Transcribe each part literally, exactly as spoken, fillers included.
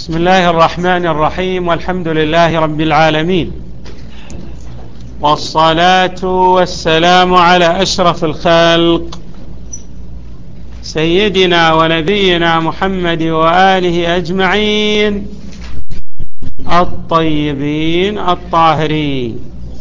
بسم الله الرحمن الرحيم، والحمد لله رب العالمين، والصلاة والسلام على أشرف الخلق سيدنا ونبينا محمد وآله أجمعين الطيبين الطاهرين،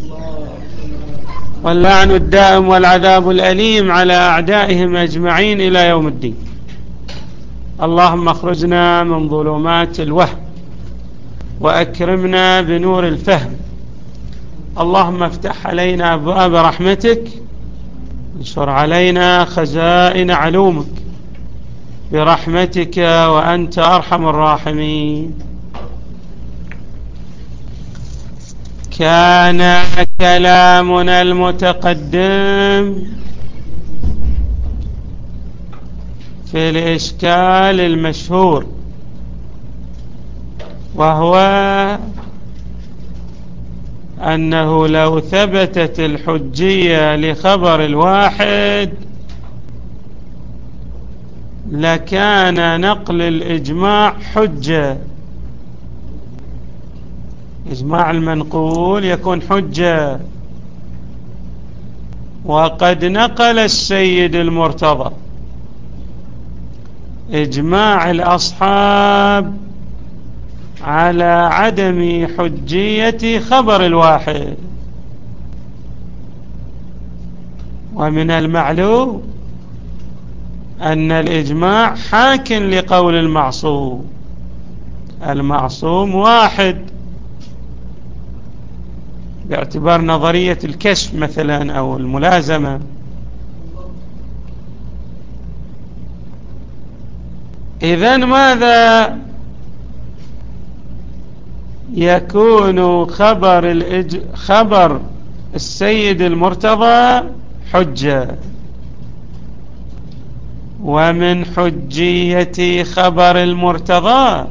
واللعن الدائم والعذاب الأليم على أعدائهم أجمعين إلى يوم الدين. اللهم اخرجنا من ظلمات الوهم وأكرمنا بنور الفهم. اللهم افتح علينا أبواب رحمتك، انشر علينا خزائن علومك برحمتك وأنت أرحم الراحمين. كان كلامنا المتقدم في الإشكال المشهور، وهو أنه لو ثبتت الحجية لخبر الواحد لكان نقل الإجماع حجة. إجماع المنقول يكون حجة، وقد نقل السيد المرتضى إجماع الأصحاب على عدم حجية خبر الواحد، ومن المعلوم أن الإجماع حاك لقول المعصوم. المعصوم واحد باعتبار نظرية الكشف مثلا أو الملازمة. إذن ماذا يكون خبر, الإج... خبر السيد المرتضى حجة، ومن حجية خبر المرتضى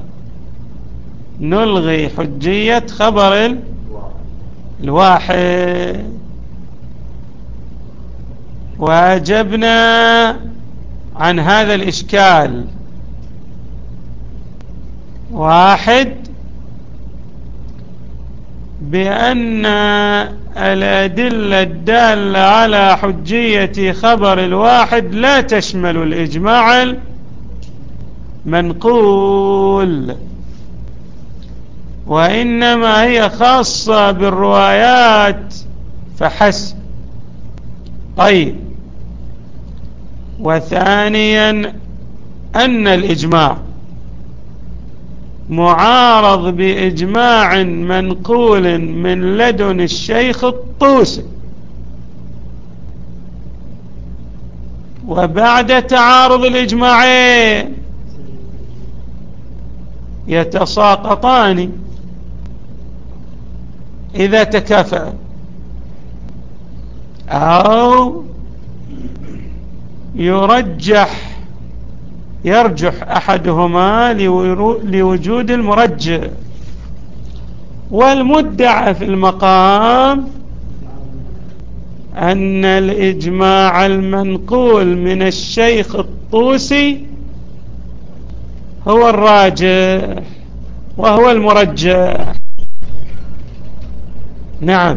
نلغي حجية خبر الواحد. وأجبنا عن هذا الإشكال: واحد، بأن الأدلة الدالة على حجية خبر الواحد لا تشمل الإجماع المنقول، وإنما هي خاصة بالروايات فحسب. طيب، وثانيا أن الإجماع معارض بإجماع منقول من لدن الشيخ الطوسي، وبعد تعارض الإجماعين يتساقطان إذا تكافأ، أو يرجح يرجح أحدهما لوجود المرجح. والمدعى في المقام أن الإجماع المنقول من الشيخ الطوسي هو الراجح وهو المرجح. نعم.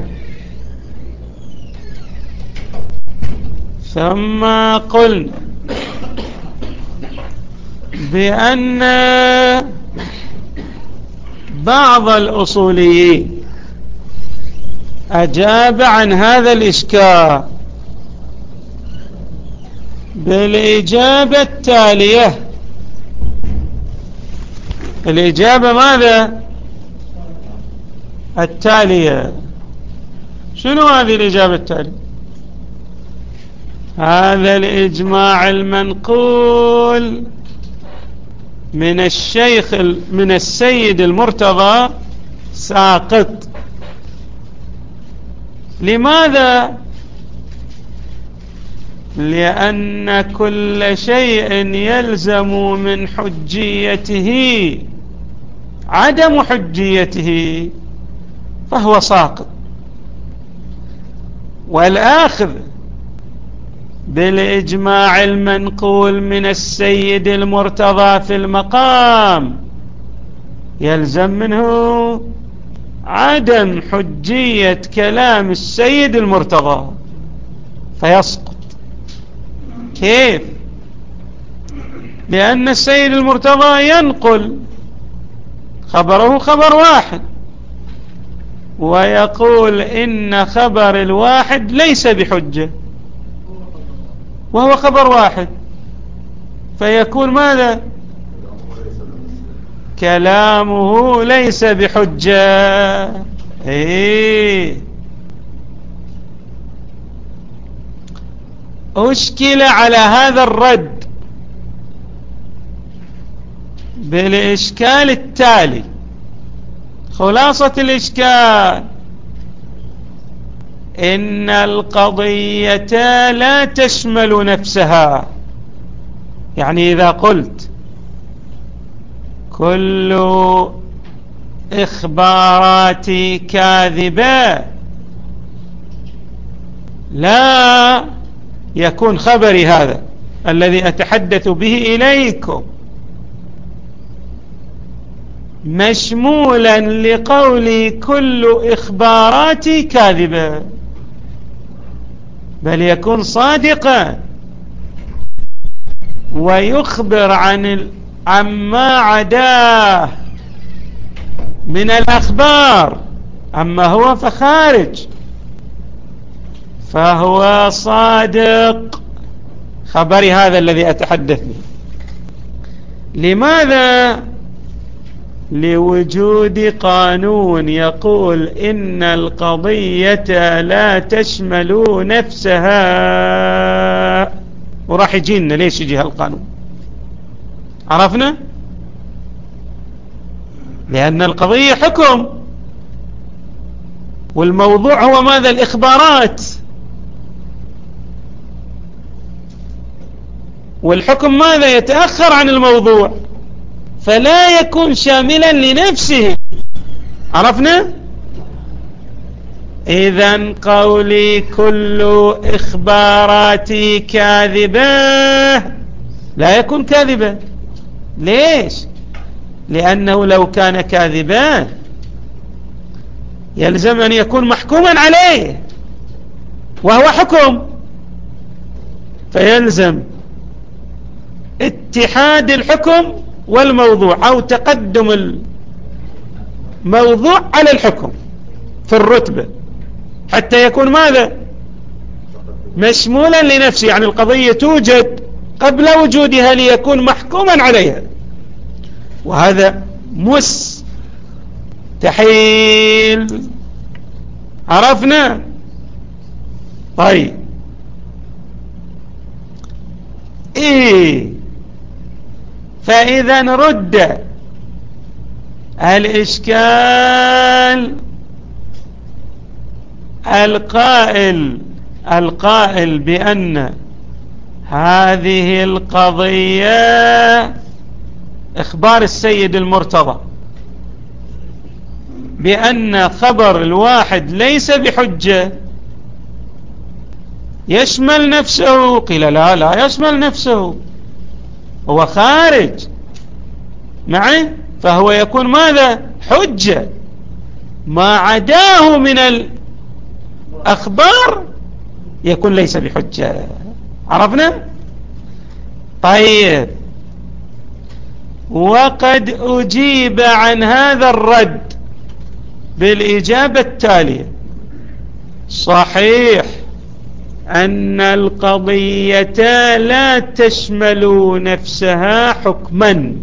ثم قلنا بأن بعض الأصوليين أجاب عن هذا الإشكال بالإجابة التالية. الإجابة ماذا؟ التالية. شنو هذه الإجابة التالية؟ هذا الإجماع المنقول من الشيخ من السيد المرتضى ساقط. لماذا؟ لأن كل شيء يلزم من حجيته عدم حجيته فهو ساقط، والآخذ بالإجماع المنقول من السيد المرتضى في المقام يلزم منه عدم حجية كلام السيد المرتضى فيسقط. كيف؟ لأن السيد المرتضى ينقل خبره خبر واحد ويقول إن خبر الواحد ليس بحجة وهو خبر واحد، فيكون ماذا؟ كلامه ليس بحجة. إيه أشكل على هذا الرد بالإشكال التالي. خلاصة الإشكال إن القضية لا تشمل نفسها. يعني إذا قلت كل إخباراتي كاذبة لا يكون خبري هذا الذي أتحدث به إليكم مشمولا لقولي كل إخباراتي كاذبة، بل يكون صادقا ويخبر عن عما عداه من الأخبار، أما هو فخارج، فهو صادق خبري هذا الذي أتحدث به. لماذا؟ لوجود قانون يقول إن القضية لا تشمل نفسها. وراح يجينا ليش يجي هالقانون؟ عرفنا؟ لأن القضية حكم، والموضوع هو ماذا؟ الإخبارات، والحكم ماذا؟ يتأخر عن الموضوع، فلا يكون شاملا لنفسه. عرفنا؟ إذن قولي كل إخباراتي كاذبة لا يكون كاذبا. ليش؟ لأنه لو كان كاذبا يلزم أن يكون محكوما عليه، وهو حكم، فيلزم اتحاد الحكم والموضوع أو تقدم الموضوع على الحكم في الرتبة حتى يكون ماذا؟ مشمولا لنفسه. يعني القضية توجد قبل وجودها ليكون محكوما عليها، وهذا مستحيل. عرفنا؟ طيب إيه فإذا رد الإشكال القائل القائل بأن هذه القضية إخبار السيد المرتضى بأن خبر الواحد ليس بحجة يشمل نفسه. قيل لا لا يشمل نفسه، هو خارج معي، فهو يكون ماذا؟ حجة. ما عداه من الأخبار يكون ليس بحجة. عرفنا؟ طيب، وقد أجيب عن هذا الرد بالإجابة التالية: صحيح أن القضية لا تشمل نفسها حكما،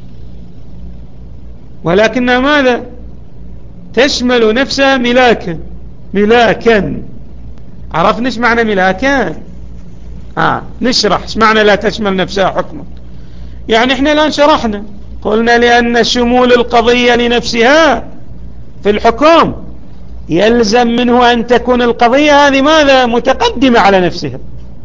ولكنها ماذا؟ تشمل نفسها ملاكا. ملاكا عرفنا ايش معنى ملاكا؟ آه نشرح ايش معنى لا تشمل نفسها حكما. يعني احنا الآن شرحنا، قلنا لأن شمول القضية لنفسها في الحكم يلزم منه أن تكون القضية هذه ماذا؟ متقدمة على نفسها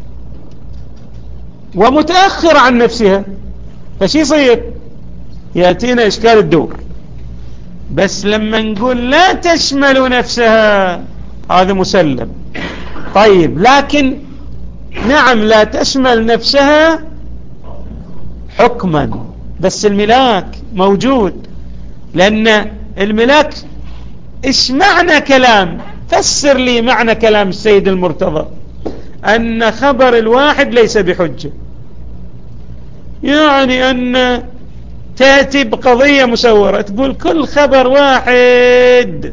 ومتأخرة عن نفسها، فشي يصير؟ يأتينا إشكال الدور. بس لما نقول لا تشمل نفسها هذا مسلم. طيب لكن نعم لا تشمل نفسها حكما، بس الملاك موجود، لأن الملاك إيش معنى كلام؟ فسر لي معنى كلام السيد المرتضى أن خبر الواحد ليس بحجة، يعني أن تأتي بقضية مسورة تقول كل خبر واحد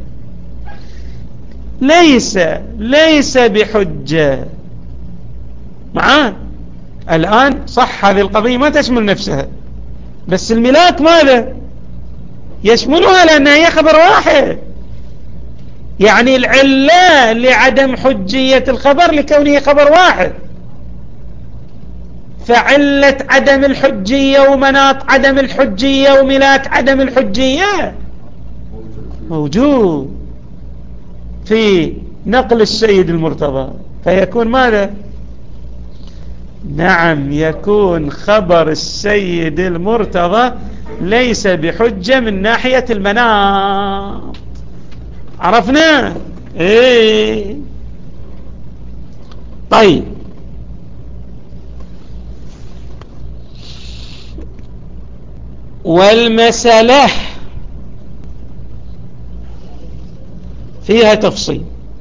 ليس ليس بحجة معاه. الآن صح هذه القضية ما تشمل نفسها، بس الملاك ماذا يشملها؟ لأنها هي خبر واحد، يعني العلة لعدم حجية الخبر لكونه خبر واحد، فعلة عدم الحجية ومناط عدم الحجية وملاك عدم الحجية موجود في نقل السيد المرتضى، فيكون ماذا؟ نعم، يكون خبر السيد المرتضى ليس بحجة من ناحية المناط. عرفنا؟ ايه طيب، والمسألة فيها تفصيل.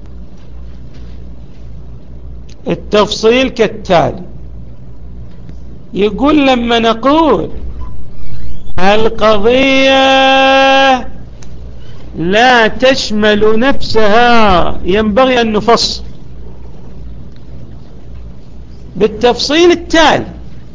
التفصيل كالتالي: يقول لما نقول القضية لا تشمل نفسها ينبغي أن نفصل بالتفصيل التالي،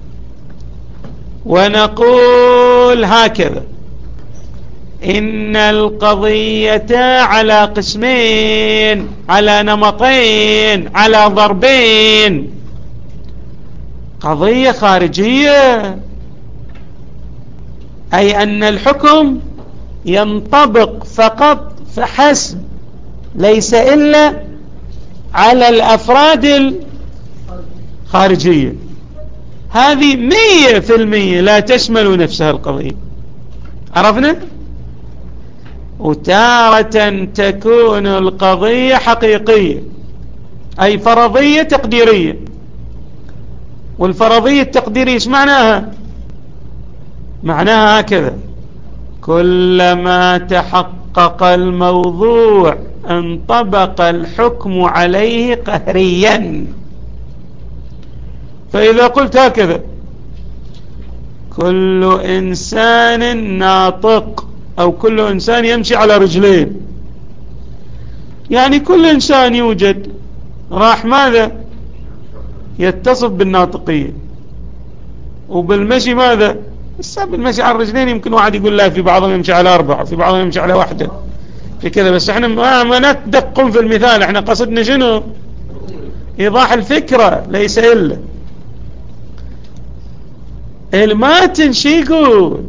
ونقول هكذا: إن القضية على قسمين، على نمطين، على ضربين. قضية خارجية، أي أن الحكم ينطبق فقط فحسب، ليس إلا على الأفراد الخارجية، هذه مية في المية لا تشمل نفسها القضية. عرفنا؟ وتارة تكون القضية حقيقية، أي فرضية تقديرية. والفرضية التقديرية ايش معناها؟ معناها هكذا: كلما تحقق الموضوع انطبق الحكم عليه قهريا. فإذا قلت هكذا: كل إنسان ناطق، أو كل إنسان يمشي على رجلين، يعني كل إنسان يوجد راح ماذا؟ يتصف بالناطقية. وبالمشي ماذا؟ السبب المشي على الرجلين يمكن واحد يقول لا، في بعضهم يمشي على أربعة، في بعضهم يمشي على واحدة، في كذا. بس احنا ما, ما ندقق في المثال، احنا قصدنا شنو؟ إيضاح الفكرة، ليس إلا الماتن. شي يقول؟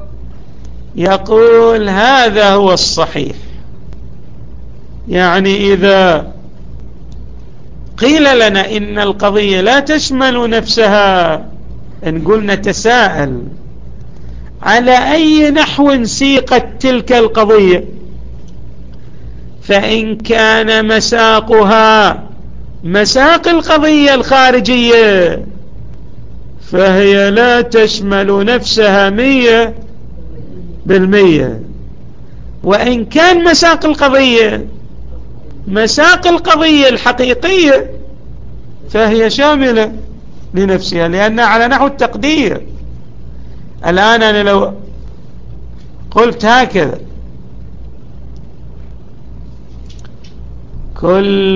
يقول هذا هو الصحيح، يعني إذا قيل لنا إن القضية لا تشمل نفسها، نقول نتساءل على أي نحو سيقت تلك القضية. فإن كان مساقها مساق القضية الخارجية فهي لا تشمل نفسها مية بالمية، وإن كان مساق القضية مساق القضية الحقيقية فهي شاملة لنفسها، لأنها على نحو التقدير. الآن أنا لو قلت هكذا: كل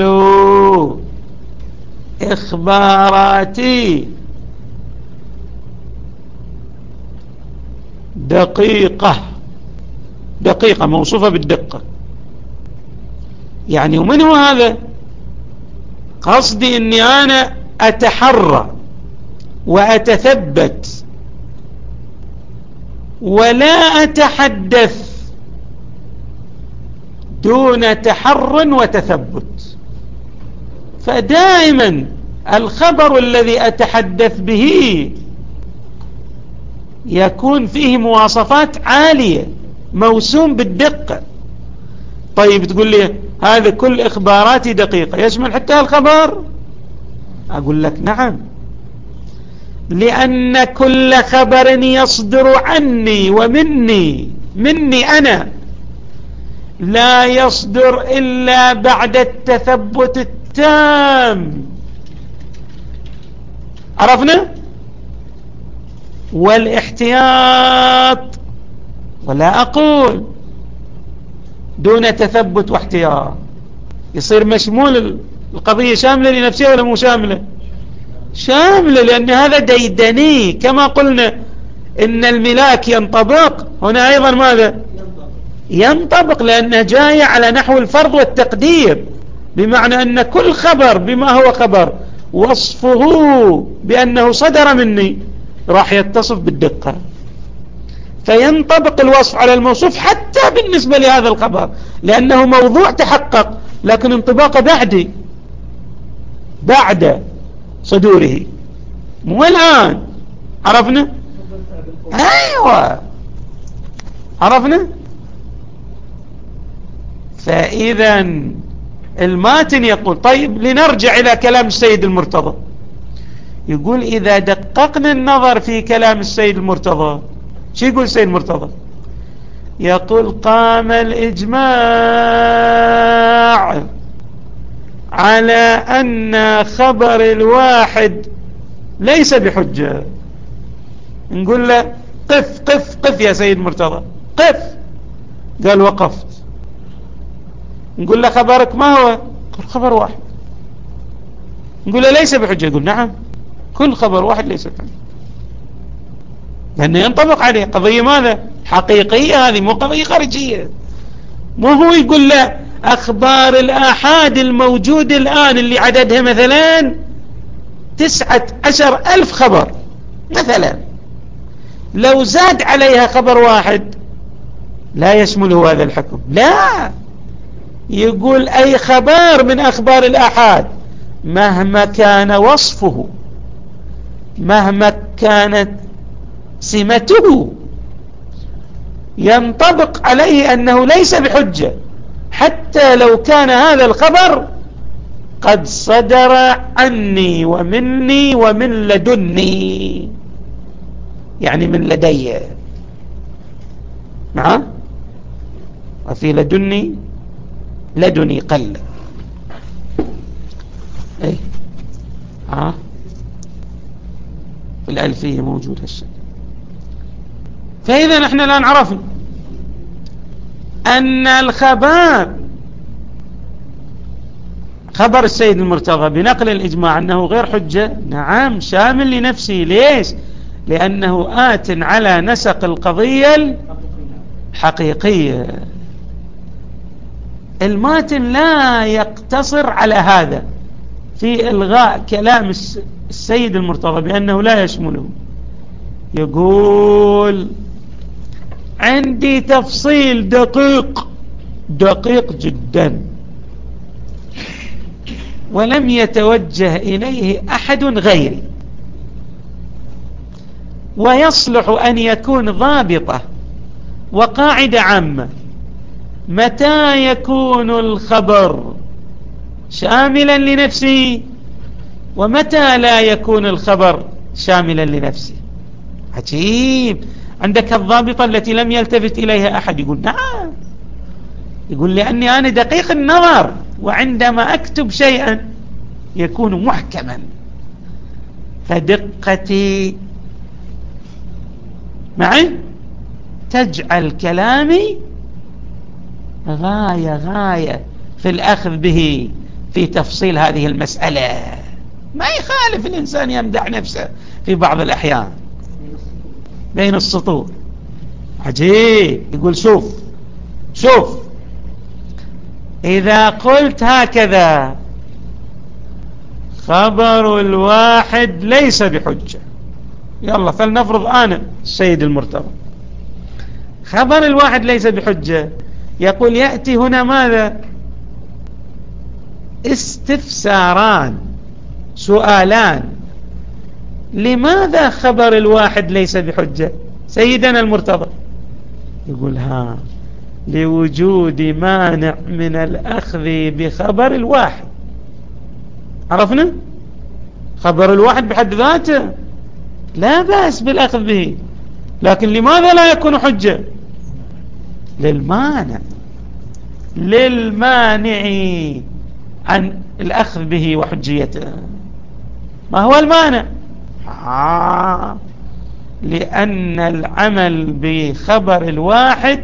إخباراتي دقيقة، دقيقة موصوفة بالدقة، يعني ومن هو هذا؟ قصدي أني أنا أتحرى وأتثبت ولا أتحدث دون تحر وتثبت. فدائما الخبر الذي أتحدث به يكون فيه مواصفات عالية موسوم بالدقة. طيب تقول لي هذا كل إخباراتي دقيقة، يشمل حتى الخبر؟ أقول لك نعم، لأن كل خبر يصدر عني ومني مني أنا لا يصدر إلا بعد التثبت التام. عرفنا؟ والاحتياط، ولا أقول دون تثبت واحتياط، يصير مشمول القضية شاملة لنفسها ولا مو شاملة؟ شاملة، لأن هذا ديدني. كما قلنا إن الملاك ينطبق، هنا أيضا ماذا ينطبق؟ لأنه جاي على نحو الفرض والتقدير، بمعنى أن كل خبر بما هو خبر وصفه بأنه صدر مني راح يتصف بالدقة، فينطبق الوصف على الموصوف حتى بالنسبة لهذا الخبر، لأنه موضوع تحقق، لكن انطباقه بعد بعد صدوره، مو الآن. عرفنا؟ أيوة، عرفنا. فإذا الماتن يقول، طيب لنرجع إلى كلام السيد المرتضى، يقول إذا دققنا النظر في كلام السيد المرتضى، شو يقول السيد المرتضى؟ يقول قام الإجماع على أن خبر الواحد ليس بحجة. نقول له قف قف قف يا سيد مرتضى، قف. قال وقفت. نقول له خبرك ما هو؟ قال خبر واحد. نقول له ليس بحجة؟ يقول نعم، كل خبر واحد ليس بحجة، لأنه ينطبق عليه قضية ماذا؟ حقيقية، هذه مو قضية خارجية. مو هو يقول له أخبار الآحاد الموجود الآن اللي عددها مثلا تسعة عشر ألف خبر مثلا، لو زاد عليها خبر واحد لا يشمله هذا الحكم. لا، يقول أي خبر من أخبار الآحاد مهما كان وصفه، مهما كانت سمته، ينطبق عليه أنه ليس بحجة، حتى لو كان هذا الخبر قد صدر عني ومني ومن لدني، يعني من لدي. نعم، وفي لدني لدني قل. ايه ها، في الألفية موجود هالشيء. فإذا نحن الآن عرفنا أن الخبر، خبر السيد المرتضى بنقل الإجماع أنه غير حجة، نعم شامل لنفسه. ليش؟ لأنه آت على نسق القضية الحقيقية. الماتن لا يقتصر على هذا في إلغاء كلام السيد المرتضى بأنه لا يشمله. يقول عندي تفصيل دقيق دقيق جدا ولم يتوجه إليه أحد غيري، ويصلح أن يكون ضابطة وقاعدة عامة. متى يكون الخبر شاملا لنفسه، ومتى لا يكون الخبر شاملا لنفسه؟ عجيب، عندك الضابطة التي لم يلتفت إليها أحد. يقول نعم، يقول لأني أنا دقيق النظر، وعندما أكتب شيئا يكون محكما، فدقتي معي تجعل كلامي غاية غاية في الأخذ به في تفصيل هذه المسألة. ما يخالف الإنسان يمدح نفسه في بعض الأحيان بين السطور. عجيب، يقول شوف شوف إذا قلت هكذا خبر الواحد ليس بحجة، يلا فلنفرض أنا السيد المرتضى خبر الواحد ليس بحجة، يقول يأتي هنا ماذا؟ استفساران، سؤالان. لماذا خبر الواحد ليس بحجة سيدنا المرتضى؟ يقول ها، لوجود مانع من الأخذ بخبر الواحد. عرفنا؟ خبر الواحد بحد ذاته لا بأس بالأخذ به، لكن لماذا لا يكون حجة؟ للمانع للمانع عن الأخذ به وحجيته. ما هو المانع؟ آه لأن العمل بخبر الواحد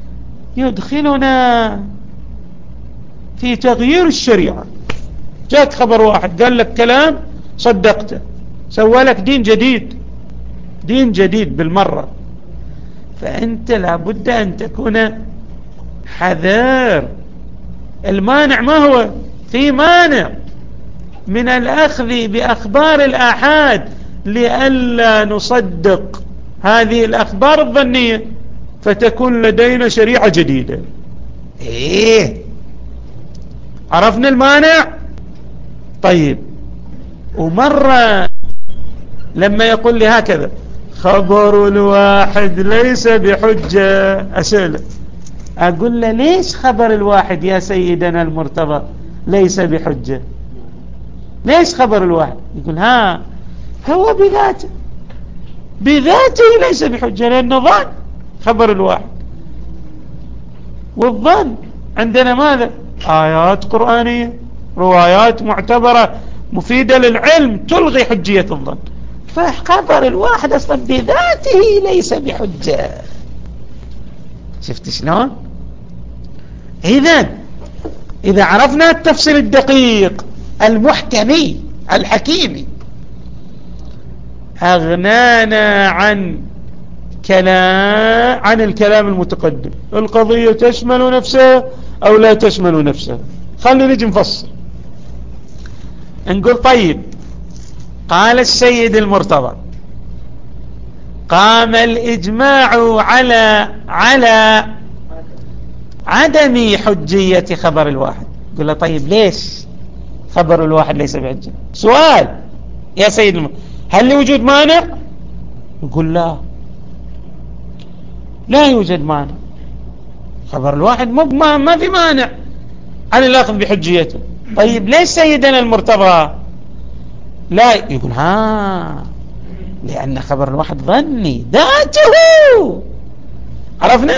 يدخلنا في تغيير الشريعة. جاك خبر واحد قال لك كلام صدقته، سوى لك دين جديد، دين جديد بالمرة. فأنت لابد أن تكون حذر. المانع ما هو؟ في مانع من الأخذ بأخبار الآحاد لئلا نصدق هذه الأخبار الظنية فتكون لدينا شريعة جديدة. إيه عرفنا المانع؟ طيب، ومرة لما يقول لي هكذا خبر الواحد ليس بحجة، أسأله أقول له ليش خبر الواحد يا سيدنا المرتضى ليس بحجة؟ ليش خبر الواحد؟ يقول ها هو بذاته بذاته ليس بحجة، لأنه ظن خبر الواحد، والظن عندنا ماذا؟ آيات قرآنية، روايات معتبرة مفيدة للعلم تلغي حجية الظن. فخبر الواحد أصلا بذاته ليس بحجة. شفت شلون؟ إذن إذا عرفنا التفصيل الدقيق المحكمي الحكيمي أغنانا عن كلام عن الكلام المتقدم. القضية تشمل نفسها أو لا تشمل نفسها. خلينا نجي نفصل نقول طيب، قال السيد المرتضى قام الإجماع على على عدم حجية خبر الواحد. قل له طيب ليش خبر الواحد ليس بحجة؟ سؤال يا سيد المرتضى، هل لوجود مانع؟ يقول لا، لا يوجد مانع، خبر الواحد ما, ما في مانع عن الأخذ بحجيته. طيب ليش سيدنا المرتضى لا؟ يقول ها لأن خبر الواحد ظني ذاته، عرفنا،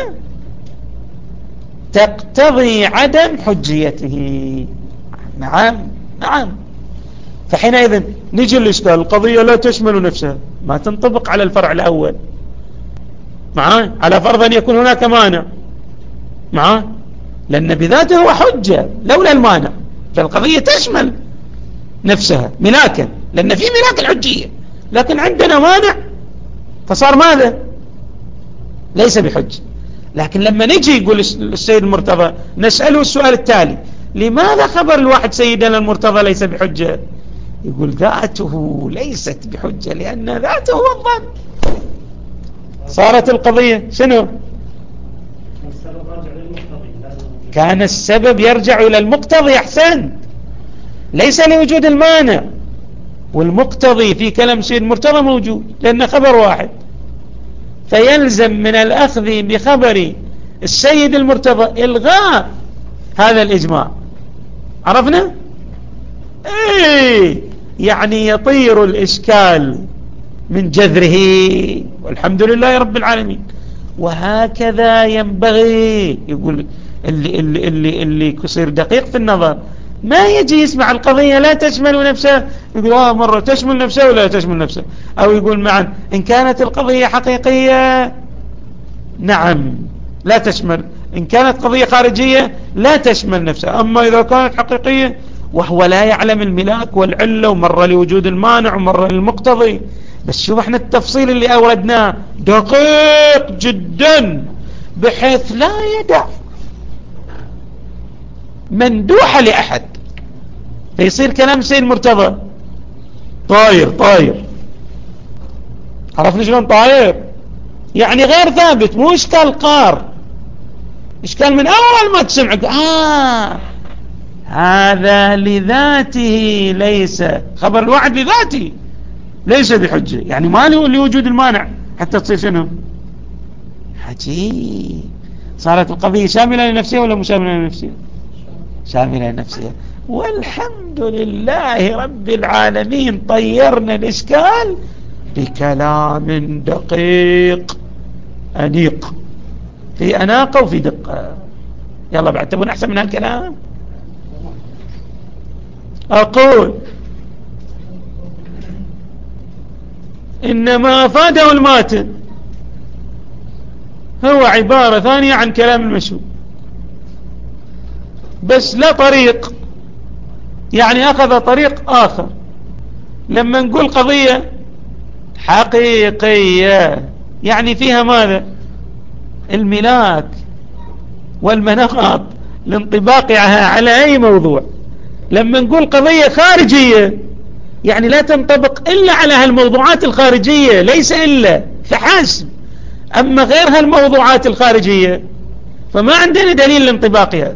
تقتضي عدم حجيته. نعم نعم. فحينئذ نجي الإشكال، القضية لا تشمل نفسها، ما تنطبق على الفرع الأول معاه، على فرض أن يكون هناك مانع معاه، لأن بذاته هو حجة لولا المانع، فالقضية تشمل نفسها ملاكا، لأن في ملاك الحجية، لكن عندنا مانع فصار ماذا؟ ليس بحجة. لكن لما نجي يقول السيد المرتضى نسأله السؤال التالي، لماذا خبر الواحد سيدنا المرتضى ليس بحجة؟ يقول ذاته ليست بحجة لأن ذاته هو الظن. صارت القضية شنو؟ كان السبب يرجع إلى المقتضي. أحسن، ليس لوجود المانع، والمقتضي في كلام السيد المرتضى موجود لأن خبر واحد، فيلزم من الأخذ بخبر السيد المرتضى إلغاء هذا الإجماع. عرفنا؟ إيه يعني يطير الإشكال من جذره، والحمد لله رب العالمين. وهكذا ينبغي. يقول اللي, اللي, اللي, اللي يصير دقيق في النظر ما يجي يسمع القضية لا تشمل نفسها يقول آه مرة تشمل نفسها ولا تشمل نفسها، أو يقول معا إن كانت القضية حقيقية نعم لا تشمل، إن كانت قضية خارجية لا تشمل نفسها. أما إذا كانت حقيقية وهو لا يعلم الملاك والعلة، ومرة لوجود المانع ومرة للمقتضي. بس شوف احنا التفصيل اللي أوردناه دقيق جدا بحيث لا يدع مندوحة لأحد، فيصير كلام السيد مرتضى طاير طاير. عرفنا شلون طاير؟ يعني غير ثابت، مو إشكال قار، إشكال من أول ما تسمع آه هذا لذاته ليس، خبر الواحد لذاته ليس بحجة، يعني ما له لوجود المانع حتى تصير شنو؟ عجيب. صارت القضية شاملة لنفسها ولا مش شاملة لنفسها؟ شاملة لنفسها. والحمد لله رب العالمين طيرنا الإشكال بكلام دقيق أنيق. في أناقة وفي دقة. يلا بعد تبون أحسن من هالكلام؟ أقول إنما أفاده الماتن هو عبارة ثانية عن كلام المشهور، بس لا طريق، يعني أخذ طريق آخر. لما نقول قضية حقيقية يعني فيها ماذا؟ الملاك والمناط لانطباقها على أي موضوع. لما نقول قضية خارجية يعني لا تنطبق إلا على هالموضوعات الخارجية، ليس إلا فحسب. أما غير هالموضوعات الخارجية فما عندنا دليل لانطباقها.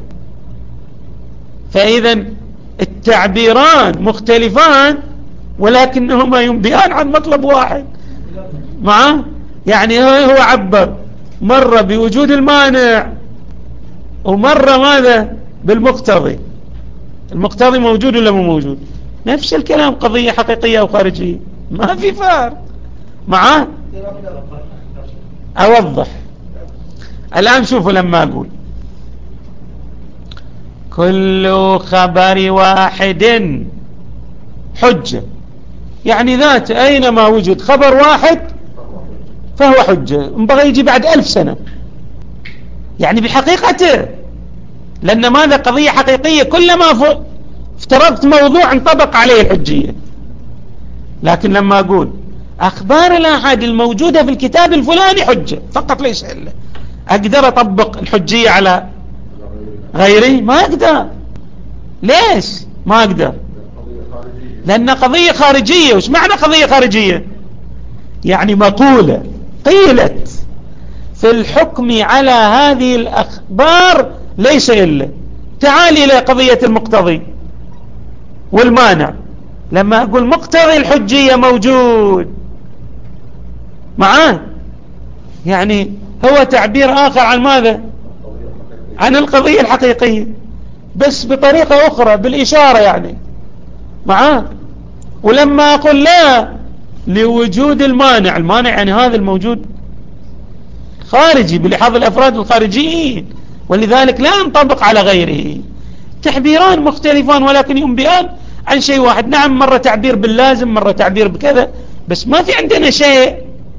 فإذا التعبيران مختلفان ولكنهما ينبئان عن مطلب واحد. معه يعني هو عبر مرة بوجود المانع ومرة ماذا؟ بالمقتضي. المقتضي موجود ولا مو موجود؟ نفس الكلام، قضية حقيقية أو خارجية، ما في فرق. معه أوضح الآن. شوفوا لما أقول كل خبر واحد حجة، يعني ذات أينما وجد خبر واحد فهو حجة، ينبغي يجي بعد ألف سنة يعني بحقيقته، لأن ماذا؟ قضية حقيقية، كلما افترضت موضوع انطبق عليه الحجية. لكن لما أقول أخبار الآحاد الموجودة في الكتاب الفلاني حجة فقط ليس إلا، أقدر أطبق الحجية على غيري؟ ما أقدر. ليش ما أقدر؟ لأن قضية خارجية. وش معنى قضية خارجية؟ يعني مقولة قيلت في الحكم على هذه الأخبار ليس إلا. تعال إلى قضية المقتضي والمانع. لما أقول مقتضي الحجية موجود معاه، يعني هو تعبير آخر عن ماذا؟ عن القضية الحقيقية بس بطريقة أخرى، بالإشارة يعني معاه. ولما أقول لا لوجود المانع، المانع يعني هذا الموجود خارجي بلحاظ الأفراد الخارجيين، ولذلك لا ينطبق على غيره. تعبيران مختلفان ولكن ينبئان عن شيء واحد. نعم، مرة تعبير باللازم، مرة تعبير بكذا، بس ما في عندنا شيء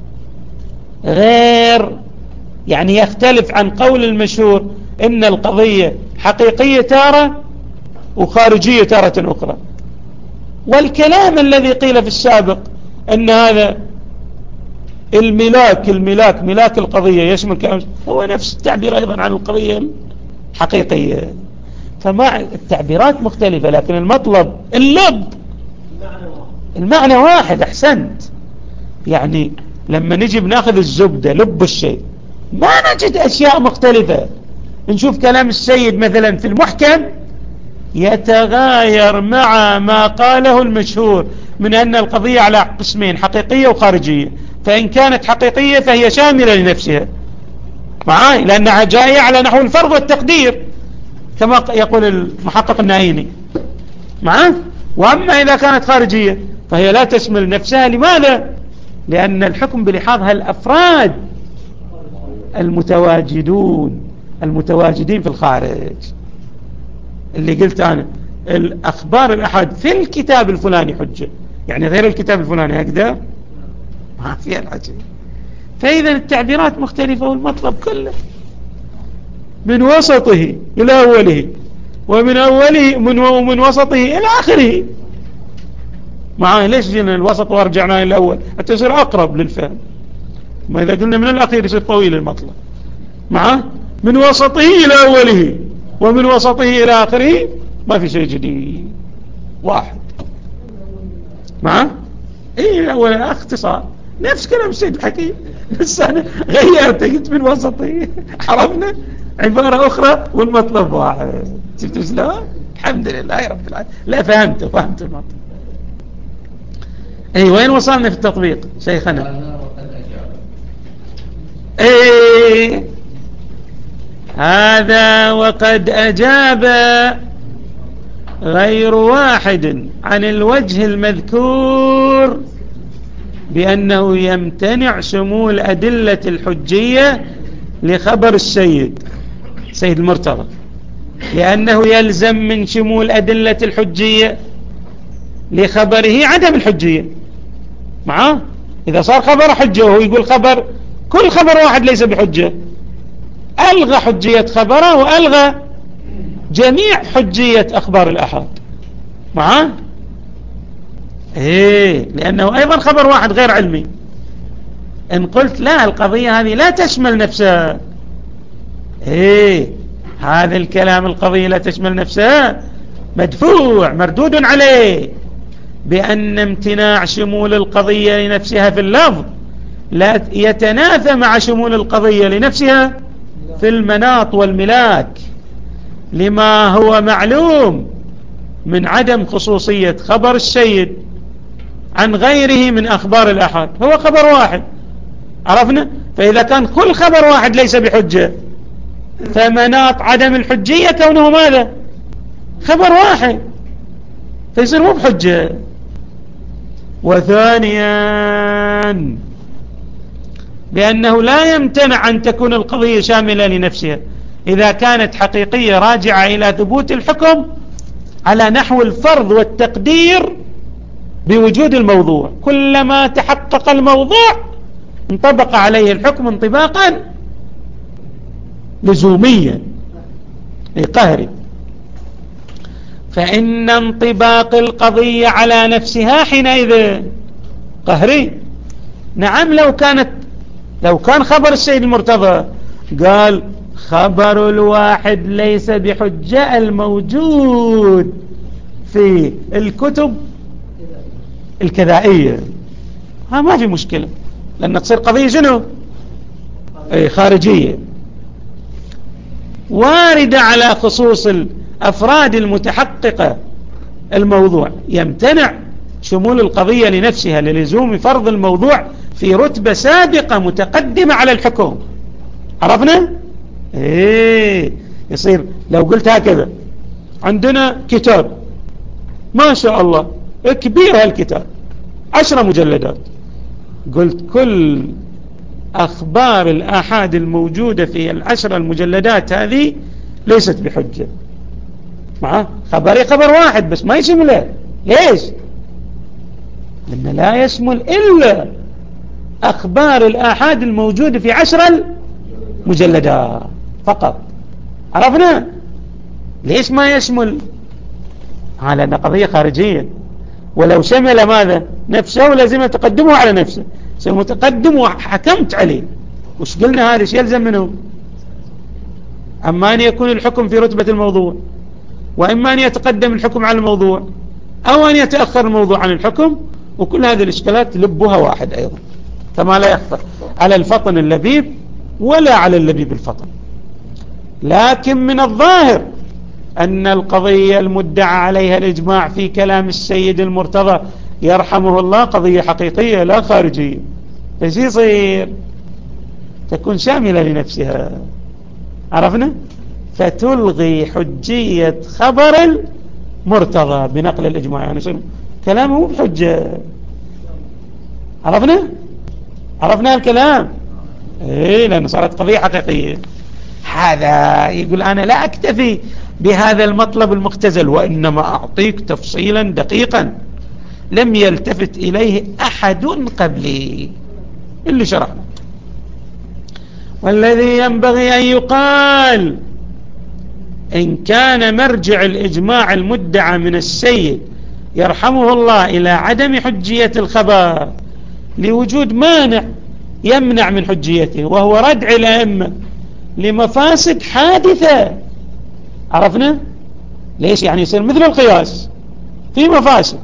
غير يعني يختلف عن قول المشهور إن القضية حقيقية تارة وخارجية تارة أخرى. والكلام الذي قيل في السابق أن هذا الملاك الملاك ملاك القضية يشمل كلام، هو نفس التعبير أيضا عن القضية الحقيقية. فما التعبيرات مختلفة لكن المطلب اللب المعنى واحد. أحسنت. يعني لما نجي بناخذ الزبدة لب الشيء ما نجد أشياء مختلفة. نشوف كلام السيد مثلا في المحكم يتغاير مع ما قاله المشهور من أن القضية على قسمين، حقيقية وخارجية. فإن كانت حقيقية فهي شاملة لنفسها معاي، لأنها جاية على نحو الفرض والتقدير كما يقول المحقق النائيني معاه. وأما إذا كانت خارجية فهي لا تشمل نفسها. لماذا؟ لأن الحكم بلحاظها الأفراد المتواجدون المتواجدين في الخارج. اللي قلت أنا الأخبار الأحد في الكتاب الفلاني حجة، يعني غير الكتاب الفلاني أقدر ما فيها العجب. فإذا التعبيرات مختلفة والمطلب كله من وسطه إلى أوله ومن أوله من, ومن وسطه إلى آخره معاه. ليش جينا الوسط ورجعنا إلى الأول حتى يصير أقرب للفهم؟ ما إذا قلنا من الأخير يصير طويل المطلب معاه. من وسطه إلى أوله ومن وسطه إلى آخره ما في شيء جديد، واحد معاه. إيه أول اختصار نفس كلام السيد الحكيم بس أنا غيرت قلت من وسطه، عرفنا عبارة أخرى والمطلب واحد. شفتوا شلون؟ الحمد لله رب العالمين. لا فهمت فهمت المطلب. أي وين وصلنا في التطبيق شيخنا؟ أي هذا وقد أجاب غير واحد عن الوجه المذكور بأنه يمتنع شمول أدلة الحجية لخبر السيد سيد المرتضى، لأنه يلزم من شمول أدلة الحجية لخبره عدم الحجية معه. إذا صار خبر حجة وهو يقول خبر كل خبر واحد ليس بحجة، ألغى حجية خبره وألغى جميع حجية أخبار الأحد معه. إيه، لأنه أيضا خبر واحد غير علمي. إن قلت لا، القضية هذه لا تشمل نفسها، إيه هذا الكلام القضية لا تشمل نفسها مدفوع مردود عليه بأن امتناع شمول القضية لنفسها في اللفظ لا يتنافى مع شمول القضية لنفسها في المناط والملاك، لما هو معلوم من عدم خصوصية خبر السيد عن غيره من أخبار الأحد. هو خبر واحد عرفنا، فإذا كان كل خبر واحد ليس بحجة فمناط عدم الحجية كونه ماذا؟ خبر واحد، فيصير مو بحجة. وثانيا بأنه لا يمتنع أن تكون القضية شاملة لنفسها إذا كانت حقيقية راجعة إلى ثبوت الحكم على نحو الفرض والتقدير بوجود الموضوع. كلما تحقق الموضوع انطبق عليه الحكم انطباقا لزوميا قهري، فإن انطباق القضية على نفسها حينئذ قهري. نعم، لو كانت لو كان خبر السيد المرتضى قال خبر الواحد ليس بحجة الموجود في الكتب الكذائية، ها ما في مشكلة، لأن تصير قضية شنو؟ اي خارجية واردة على خصوص الأفراد المتحققة الموضوع. يمتنع شمول القضية لنفسها للزوم فرض الموضوع في رتبة سابقة متقدمة على الحكم. عرفنا؟ ايه يصير لو قلت هكذا عندنا كتاب ما شاء الله كبير هالكتاب عشرة مجلدات، قلت كل أخبار الآحاد الموجودة في العشرة المجلدات هذه ليست بحجة. معه خبري خبر واحد بس ما يشمله. ليش؟ لأنه لا يشمل إلا أخبار الآحاد الموجودة في عشرة مجلدات فقط. عرفنا؟ ليش ما يشمل؟ ها لأن قضية خارجية، ولو شمل ماذا؟ نفسه لازم تقدمه على نفسه، سمتقدم وحكمت عليه. وش قلنا هذا؟ ايش يلزم منه؟ أما أن يكون الحكم في رتبة الموضوع، وإما أن يتقدم الحكم على الموضوع، أو أن يتأخر الموضوع عن الحكم. وكل هذه الإشكالات لبها واحد أيضا، كما لا يخفى على الفطن اللبيب ولا على اللبيب الفطن. لكن من الظاهر أن القضية المدعى عليها الإجماع في كلام السيد المرتضى يرحمه الله قضية حقيقية لا خارجية، فايش يصير؟ تكون شاملة لنفسها. عرفنا؟ فتلغي حجية خبر المرتضى بنقل الإجماع، يعني يصير كلامه بحجة. عرفنا؟ عرفنا الكلام؟ ايه، لأنه صارت قضية حقيقية. هذا يقول أنا لا أكتفي بهذا المطلب المختزل، وإنما أعطيك تفصيلا دقيقا لم يلتفت إليه أحد قبلي اللي شرحنا. والذي ينبغي أن يقال إن كان مرجع الإجماع المدعى من السيد يرحمه الله إلى عدم حجية الخبر لوجود مانع يمنع من حجيته، وهو ردع الأئمة لمفاسد حادثة. عرفنا؟ ليش؟ يعني يصير مثل القياس في مفاسد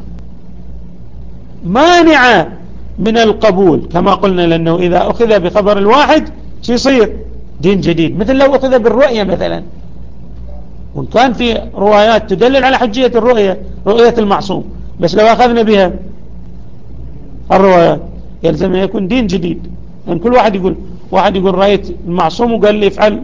مانعة من القبول كما قلنا، لأنه إذا أخذ بخبر الواحد شو يصير؟ دين جديد. مثل لو أخذ بالرؤية مثلا، وإن كان في روايات تدلل على حجية الرؤية، رؤية المعصوم، بس لو أخذنا بها الروايات يلزم أن يكون دين جديد. لأن كل واحد يقول واحد يقول رأيت المعصوم وقال لي افعل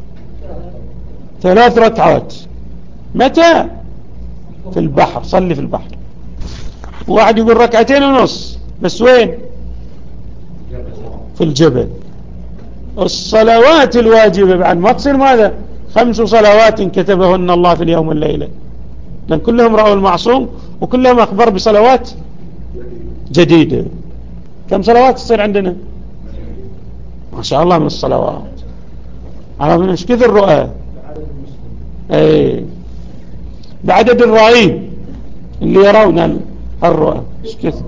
ثلاث ركعات. متى؟ في البحر، صلي في البحر. واحد يقول ركعتين ونص، بس وين؟ في الجبل. الصلوات الواجبة بعد ما تصير ماذا؟ خمس صلوات كتبهن الله في اليوم والليلة، لأن كلهم رأوا المعصوم وكلهم أخبر بصلوات جديدة. كم صلوات تصير عندنا؟ ما شاء الله من الصلوات. عرفنا ايش كثر الرؤى؟ ايه بعدد الرائين اللي يرون الرؤى ايش كثر.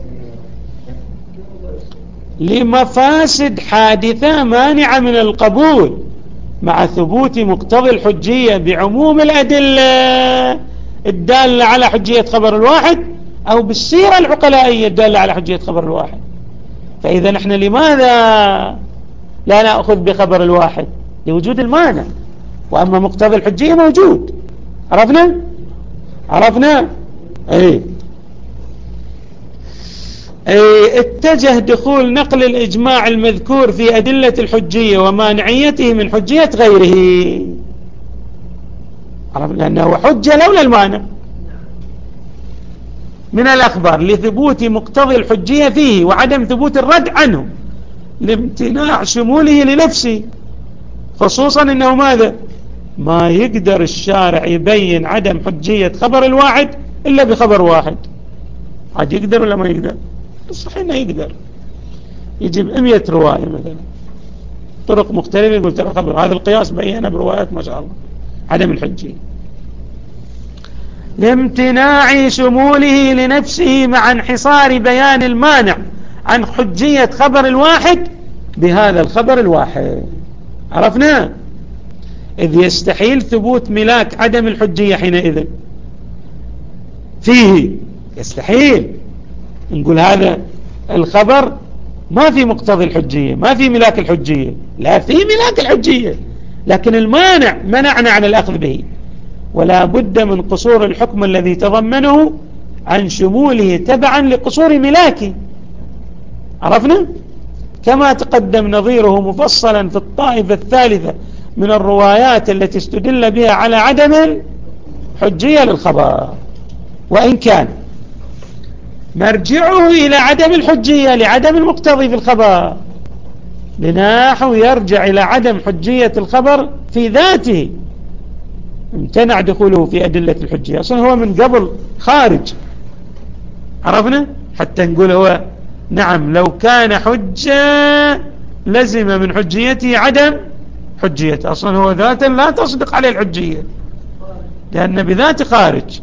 لمفاسد حادثة مانعة من القبول مع ثبوت مقتضى الحجية بعموم الأدلة الدالة على حجية خبر الواحد أو بالسيرة العقلائية الدالة على حجية خبر الواحد. فإذا نحن لماذا لا نأخذ بخبر الواحد؟ لوجود المانع، وأما مقتضى الحجية موجود. عرفنا؟ عرفنا؟ ايه ايه اتجه دخول نقل الإجماع المذكور في أدلة الحجية ومانعيته من حجية غيره. عرفنا لأنه حجة لولا المانع من الأخبار لثبوت مقتضى الحجية فيه وعدم ثبوت الرد عنه لامتناع شموله لنفسه، خصوصا أنه ماذا؟ ما يقدر الشارع يبين عدم حجية خبر الواحد إلا بخبر واحد. عاد يقدر ولا ما يقدر؟ صحيح انه يقدر يجيب مئة رواية مثلا طرق مختلفة يقول ترى خبر هذا القياس بينا بروايات ما شاء الله عدم الحجية لامتناع شموله لنفسه مع انحصار بيان المانع عن حجية خبر الواحد بهذا الخبر الواحد. عرفنا؟ إذ يستحيل ثبوت ملاك عدم الحجية حينئذ فيه، يستحيل نقول هذا الخبر ما في مقتضى الحجية ما في ملاك الحجية، لا في ملاك الحجية لكن المانع منعنا عن الأخذ به، ولا بد من قصور الحكم الذي تضمنه عن شموله تبعا لقصور ملاكه. عرفنا؟ كما تقدم نظيره مفصلا في الطائفة الثالثة من الروايات التي استدل بها على عدم الحجية للخبر، وإن كان مرجعه إلى عدم الحجية لعدم المقتضي في الخبر، لنحو يرجع إلى عدم حجية الخبر في ذاته امتنع دخوله في أدلة الحجية، أصلا هو من قبل خارج. عرفنا؟ حتى نقول هو نعم لو كان حجة لزم من حجيته عدم حجيته، أصلا هو ذاتا لا تصدق عليه الحجية لأن بذات خارج،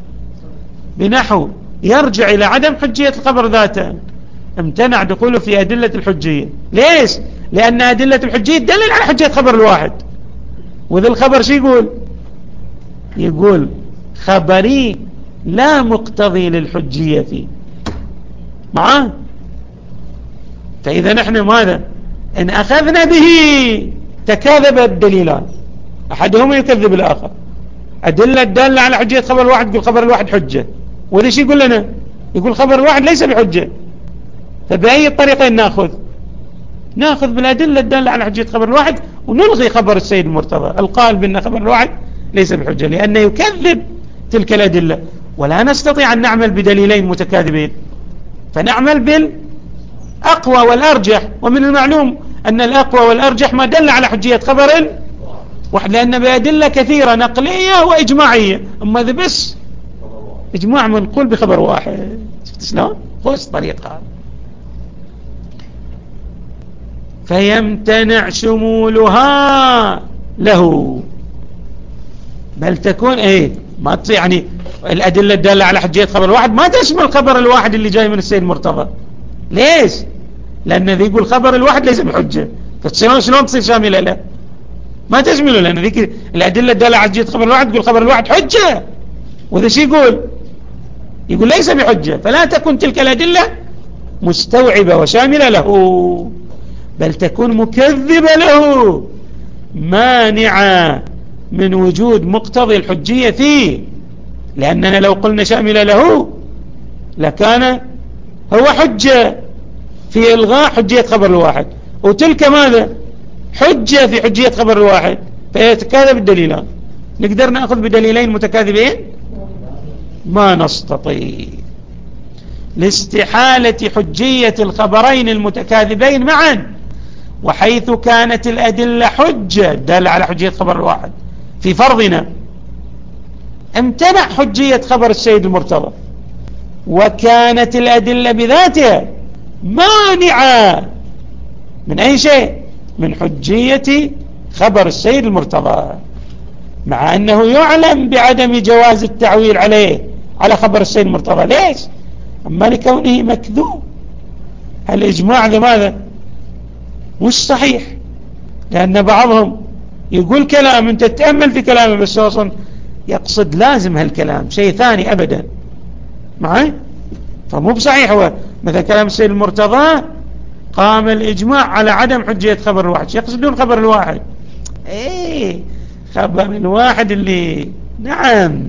بنحو يرجع إلى عدم حجية الخبر ذاته امتنع دخوله في أدلة الحجية. ليش؟ لأن أدلة الحجية تدلل على حجية خبر الواحد، وذا الخبر شو يقول؟ يقول خبري لا مقتضي للحجية فيه معاه. فإذا نحن ماذا؟ إن أخذنا به تكاذب الدليلان أحدهما يكذب الآخر. أدلة دالة على حجية خبر الواحد يقول خبر الواحد حجة، وذا شو يقول لنا؟ يقول خبر الواحد ليس بحجة. فبأي الطريقين نأخذ؟ نأخذ بالأدلة الدالة على حجية خبر الواحد ونلغي خبر السيد المرتضى القائل بأن خبر الواحد ليس بحجة لأنه يكذب تلك الأدلة، ولا نستطيع أن نعمل بدليلين متكاذبين، فنعمل بالأقوى والأرجح. ومن المعلوم أن الأقوى والأرجح ما دل على حجية خبر واحد لأن بأدلة كثيرة نقلية وإجماعية، أما ذا بس إجماع منقول بخبر واحد. شفت شلون؟ خوش طريقة. فيمتنع شمولها له، بل تكون ايه ما تصير يعني الأدلة الدالة على حجية خبر الواحد ما تشمل خبر الواحد اللي جاي من السيد مرتضى. ليش؟ لأن ذي يقول خبر الواحد ليس بحجة، فشلون شلون تصير شاملة له؟ ما تشمله، لأن ذيك الأدلة الدالة على حجية خبر الواحد تقول خبر الواحد حجة، وذا شي يقول؟ يقول ليس بحجة، فلا تكون تلك الأدلة مستوعبة وشاملة له، بل تكون مكذبة له مانعة من وجود مقتضي الحجية فيه، لأننا لو قلنا شاملة له لكان هو حجة في إلغاء حجية خبر الواحد، وتلك ماذا؟ حجة في حجية خبر الواحد، فيتكاذب الدليلان. نقدر نأخذ بدليلين متكاذبين؟ ما نستطيع لاستحالة حجية الخبرين المتكاذبين معا وحيث كانت الأدلة حجة دالة على حجية خبر الواحد في فرضنا، امتنع حجية خبر السيد المرتضى، وكانت الأدلة بذاتها مانعة من أي شيء، من حجية خبر السيد المرتضى، مع أنه يعلم بعدم جواز التعويل عليه على خبر السيد المرتضى. ليش؟ أما لكونه مكذوب. الإجماع لماذا؟ مش صحيح، لأن بعضهم يقول كلام أنت تتأمل في كلامه بس أصلا يقصد لازم هالكلام شيء ثاني أبدا معي، فمو بصحيح. هو مثل كلام السيد المرتضى قام الإجماع على عدم حجية خبر الواحد، يقصدون خبر الواحد، ايه خبر الواحد اللي نعم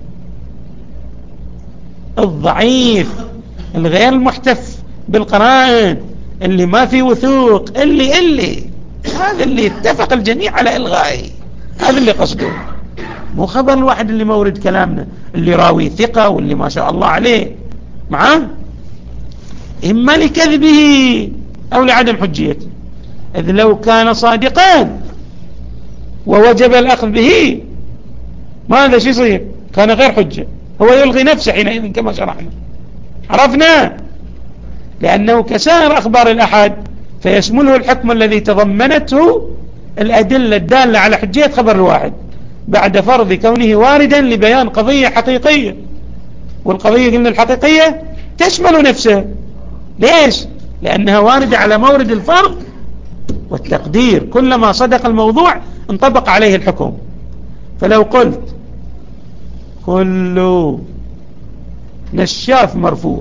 الضعيف الغير المحتف بالقرائن اللي ما في وثوق اللي اللي هذا اللي اتفق الجميع على إلغائه، هذا اللي قصده، مو خبر الواحد اللي مورد كلامنا اللي راوي ثقة واللي ما شاء الله عليه معاه، إما لكذبه أو لعدم حجيته. إذ لو كان صادقا ووجب الأخذ به ماذا شو يصير؟ كان غير حجة، هو يلغي نفسه حينئذ كما شرحنا، عرفنا، لأنه كسائر أخبار الأحد فيشمله الحكم الذي تضمنته الأدلة الدالة على حجية خبر الواحد بعد فرض كونه واردا لبيان قضية حقيقية، والقضية قلنا الحقيقية تشمل نفسها. ليش؟ لأنها واردة على مورد الفرض والتقدير، كلما صدق الموضوع انطبق عليه الحكم. فلو قلت كل نشاف مرفوع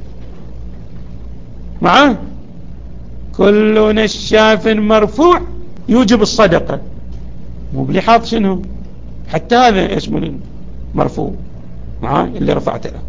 معه، كل نشاف مرفوع يوجب الصدقة، مو بلحاظ شنو حتى هذا يشمل مرفوع معه اللي رفعته له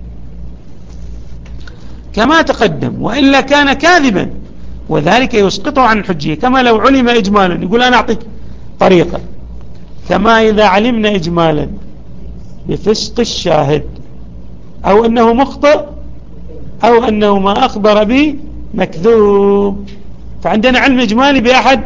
كما تقدم، وإلا كان كاذبا وذلك يسقطه عن الحجية، كما لو علم إجمالا. يقول أنا أعطيك طريقة، كما إذا علمنا إجمالا بفسق الشاهد أو أنه مخطئ أو أنه ما أخبر به مكذوب، فعندنا علم إجمالي بأحد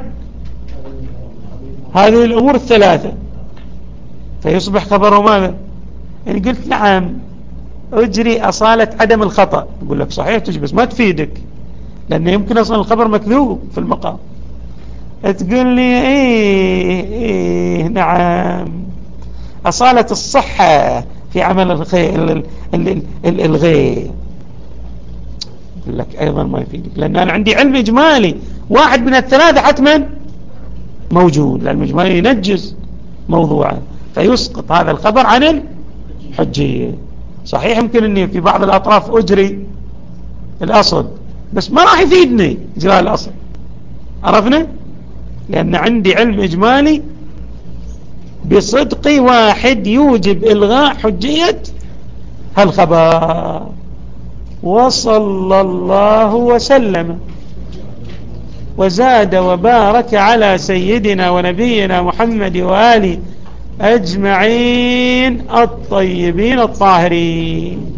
هذه الأمور الثلاثة فيصبح خبره ماذا؟ يعني قلت نعم أجري أصالة عدم الخطأ، يقول لك صحيح تجي بس ما تفيدك لأنه يمكن أصلا الخبر مكذوب في المقام. تقول لي إيه إيه نعم أصالة الصحة في عمل الخير الغير، يقول لك أيضا ما يفيدك لأن أنا عندي علم إجمالي واحد من الثلاثة حتما موجود، لأن الإجمالي ينجز موضوعا فيسقط هذا الخبر عن الحجية. صحيح يمكن أني في بعض الأطراف أجري الأصل بس ما راح يفيدني إجراء الأصل، عرفنا؟ لأن عندي علم إجمالي بصدق واحد يوجب إلغاء حجية هالخبر. وصلى الله وسلم وزاد وبارك على سيدنا ونبينا محمد وآله أجمعين الطيبين الطاهرين.